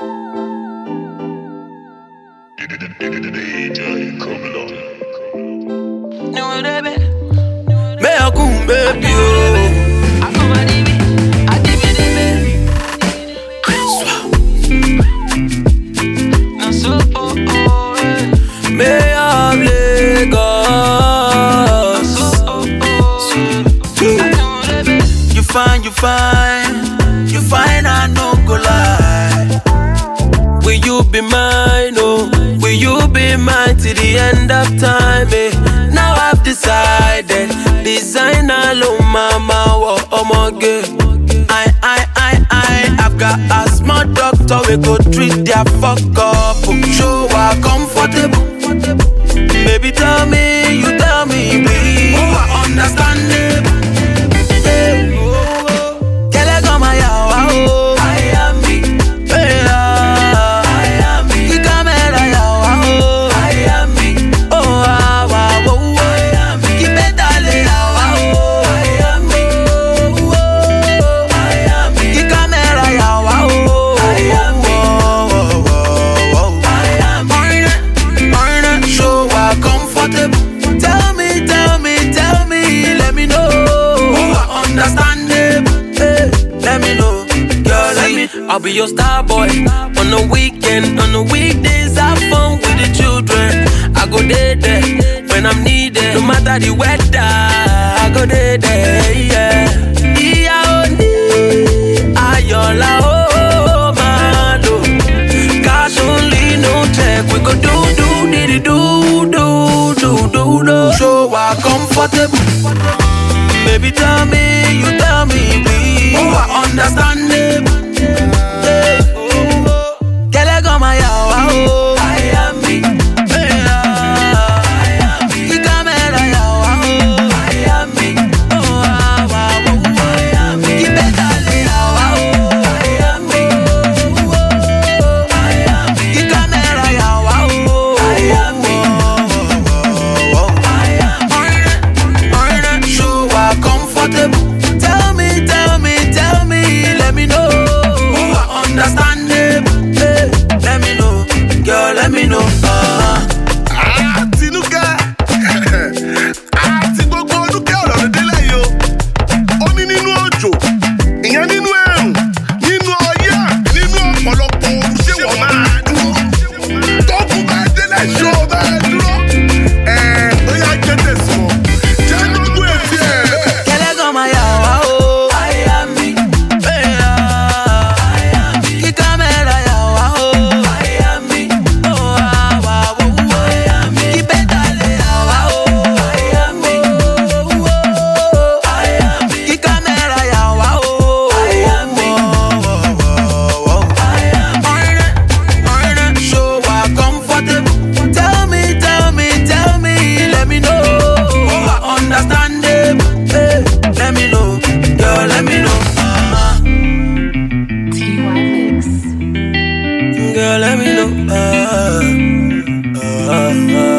Me akun baby oh. Me hable Lagos. You fine, I no go lie. Will you be mine, oh? Will you be mine till the end of time, eh? Now I've decided, designer low mama, what I'm good. I've got a smart doctor, we go treat their fuck up. Show her comfortable. Baby, tell me, please. Oh, I understand it. Hey. Kele kama yawa, oh. I am me. Hey, I am me. Kikamera yawa, oh. I am me. Oh, I am me. Kipetale yawa, oh. I am me. Oh, I am me. Kikamera yawa, oh. I am me. I am me. Show her comfortable. Tell me, let me know. Oh, I understand it. Hey, let me know, girl. Let me. I'll be your star boy on the weekend, on the weekdays. Have fun with the children. I go there when I'm needed. No matter the weather, I go there, yeah. Ayola, oh, malo. Cash only, no check. We go do. Show her comfortable. Baby, tell me, please. Oh, I understand it. Hey. Kele kama yawa, oh. I am me. Hey, I am me. Kikamera yawa, oh. I am me. Oh, I am me. Kipetale yawa, oh. I am me. Oh, I am me. Kikamera yawa, oh. I am me. Show her comfortable. Tell me, let me know. Oh, I understand it. Hey, let me know, girl, let me know. Tinuka, gbogbo olùkẹ́ ọ̀rọ̀ délẹ̀ yìí o. Ó ní nínú òjò, ìyẹn nínú ẹ̀rùn, nínú ọyẹ́, nínú ọ̀pọ̀lọpọ̀ ooru ṣé wọ́n máa dúró. Tókùn bá délẹ̀ ṣó o bá dúró. Ó yá jẹ́ tẹ̀sán. Jẹ́ lógún ètí ẹ̀. Kele kama yawa, oh. I am me. Hey, I am me. Kikamera yawa, oh. I am me. Oh, I am me. Kipetale yawa, oh. I am me. Oh, I am me. Kikamera yawa, oh. I am me. I am me. Show her comfortable. Tell me, let me know. Oh, I understand it. Hey, let me know, girl, let me know. TY Mix. Girl, let me know.